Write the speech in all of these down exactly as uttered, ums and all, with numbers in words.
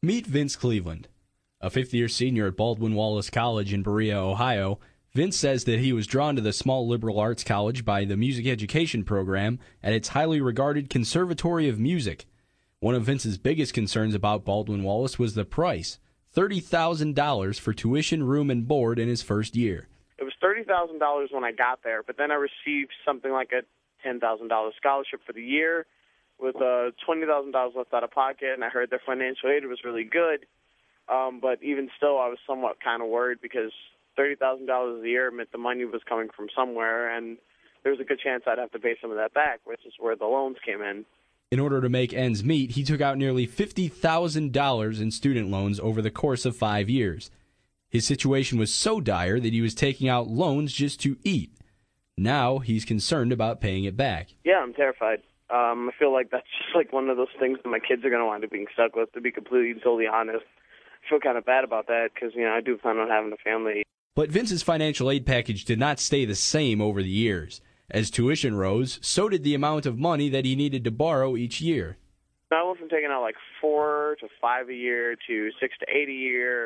Meet Vince Cleveland. A fifth-year senior at Baldwin-Wallace College in Berea, Ohio, Vince says that he was drawn to the small liberal arts college by the music education program at its highly regarded Conservatory of Music. One of Vince's biggest concerns about Baldwin-Wallace was the price, thirty thousand dollars for tuition, room, and board in his first year. It was thirty thousand dollars when I got there, but then I received something like a ten thousand dollars scholarship for the year with uh, twenty thousand dollars left out of pocket, and I heard their financial aid was really good. Um, but even still, I was somewhat kind of worried because thirty thousand dollars a year meant the money was coming from somewhere, and there was a good chance I'd have to pay some of that back, which is where the loans came in. In order to make ends meet, he took out nearly fifty thousand dollars in student loans over the course of five years. His situation was so dire that he was taking out loans just to eat. Now he's concerned about paying it back. Yeah, I'm terrified. Um, I feel like that's just like one of those things that my kids are going to wind up being stuck with, to be completely and totally honest. I feel kind of bad about that because, you know, I do plan on having a family. But Vince's financial aid package did not stay the same over the years. As tuition rose, so did the amount of money that he needed to borrow each year. I went from taking out like four to five a year to six to eight a year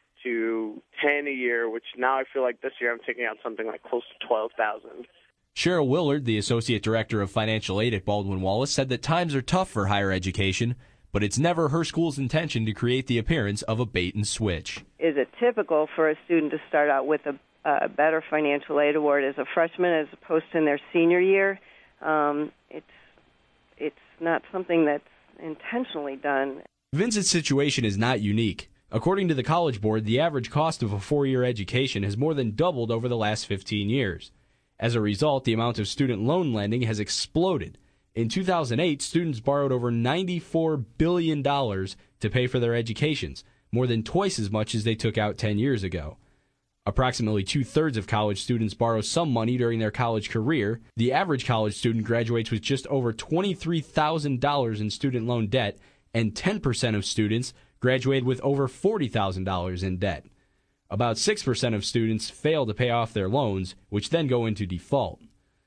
to ten a year, which now I feel like this year I'm taking out something like close to twelve thousand. Cheryl Willard, the Associate Director of Financial Aid at Baldwin-Wallace, said that times are tough for higher education, but it's never her school's intention to create the appearance of a bait and switch. Is it typical for a student to start out with a, a better financial aid award as a freshman as opposed to in their senior year? Um, it's it's not something that's intentionally done. Vince's situation is not unique. According to the College Board, the average cost of a four-year education has more than doubled over the last fifteen years. As a result, the amount of student loan lending has exploded. In two thousand eight, students borrowed over ninety-four billion dollars to pay for their educations, more than twice as much as they took out ten years ago. Approximately two-thirds of college students borrow some money during their college career. The average college student graduates with just over twenty-three thousand dollars in student loan debt, and ten percent of students graduate with over forty thousand dollars in debt. About six percent of students fail to pay off their loans, which then go into default.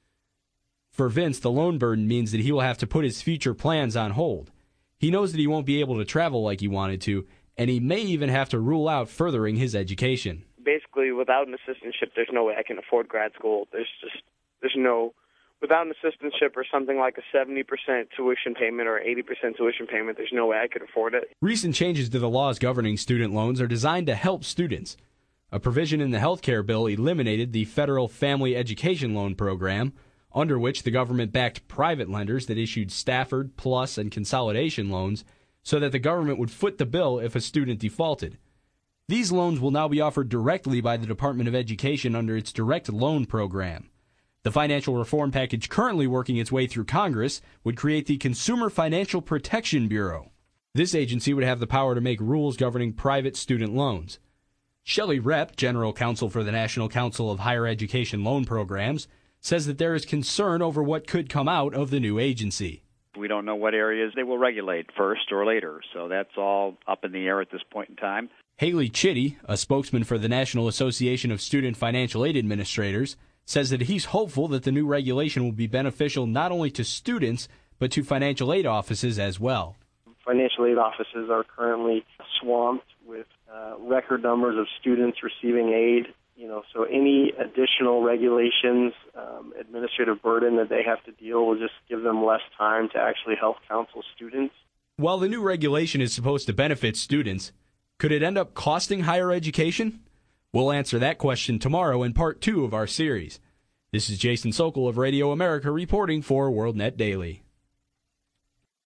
For Vince, the loan burden means that he will have to put his future plans on hold. He knows that he won't be able to travel like he wanted to, and he may even have to rule out furthering his education. Basically, without an assistantship, there's no way I can afford grad school. There's just, there's no, without an assistantship or something like a seventy percent tuition payment or eighty percent tuition payment, there's no way I could afford it. Recent changes to the laws governing student loans are designed to help students. A provision in the health care bill eliminated the federal Family Education Loan Program, under which the government backed private lenders that issued Stafford, Plus, and Consolidation loans so that the government would foot the bill if a student defaulted. These loans will now be offered directly by the Department of Education under its Direct Loan Program. The financial reform package currently working its way through Congress would create the Consumer Financial Protection Bureau. This agency would have the power to make rules governing private student loans. Shelley Repp, General Counsel for the National Council of Higher Education Loan Programs, says that there is concern over what could come out of the new agency. We don't know what areas they will regulate first or later, so that's all up in the air at this point in time. Haley Chitty, a spokesman for the National Association of Student Financial Aid Administrators, says that he's hopeful that the new regulation will be beneficial not only to students, but to financial aid offices as well. Financial aid offices are currently swamped with uh, record numbers of students receiving aid. You know, so any additional regulations, um, administrative burden that they have to deal will just give them less time to actually help counsel students. While the new regulation is supposed to benefit students, could it end up costing higher education? We'll answer that question tomorrow in part two of our series. This is Jason Sokol of Radio America reporting for WorldNet Daily.